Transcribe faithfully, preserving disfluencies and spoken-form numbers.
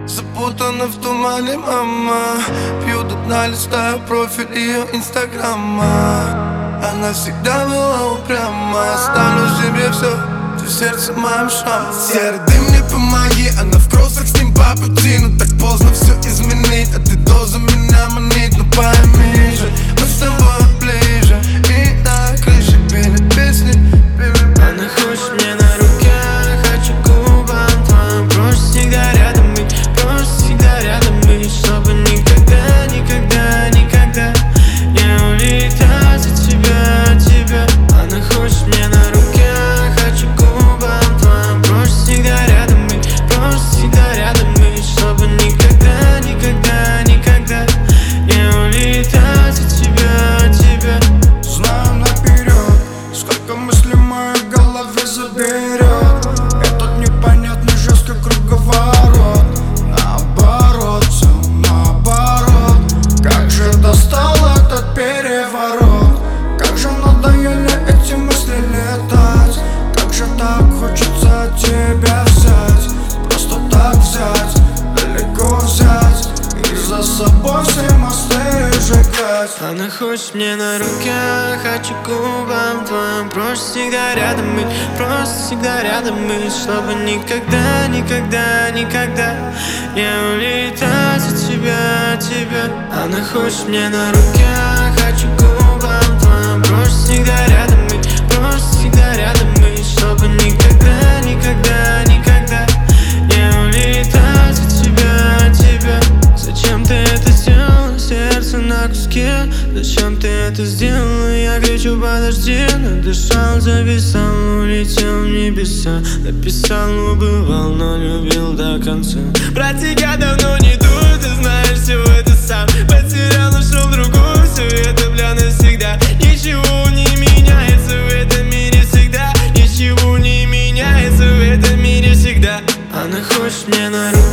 Запутана в тумане, мама. Пью до дна, листаю профиль ее инстаграма. Она всегда была упряма. Оставлю себе все, ты в сердце моем шрам. Серый дым, мне помоги. Она в кроссах, с ним по пути. Но так поздно все изменить. А ты должен меня манить. Ну пойми же, мы с тобой ближе. И на крыше пели песни. Она хочет мне на руке, хочу губам твоим. Проще всегда рядом быть, проще всегда рядом быть. Чтобы никогда, никогда, никогда не улетать от тебя, от тебя. Она хочет мне на руке, хочу губам твоим. Проще всегда рядом быть, проще всегда рядом быть. Чтобы никогда, никогда, никогда не улетать от тебя, от тебя. Знаю наперед, сколько мыслей в моей голове заберет этот непонятный жесткий круговорот. Наоборот, все наоборот. Как же достал этот переворот. Как же надоели эти мысли летать. Как же так хочется тебя взять. Просто так взять, далеко взять. И за собой все мосты сжигать. Она хочет мне на руке, хочу губам твоим. Проще всегда рядом быть, просто всегда рядом быть. Чтобы никогда, никогда, никогда не улетать от тебя, от тебя. Она хочет мне на руке, хочу губам твоим. Проще всегда рядом быть, просто всегда рядом быть. Чтобы никогда, никогда, никогда не улетать от тебя, от тебя. Зачем ты это сделала, сердце на куске? Зачем ты это сделала, я кричу подожди. Надышал, зависал, улетел в небеса. Написал, убывал, но любил до конца. Про тебя давно не думаю, ты знаешь все это сам. Потерял, нашел другую, все это бля навсегда. Ничего не меняется в этом мире всегда. Ничего не меняется в этом мире всегда. Она хочет мне на руку,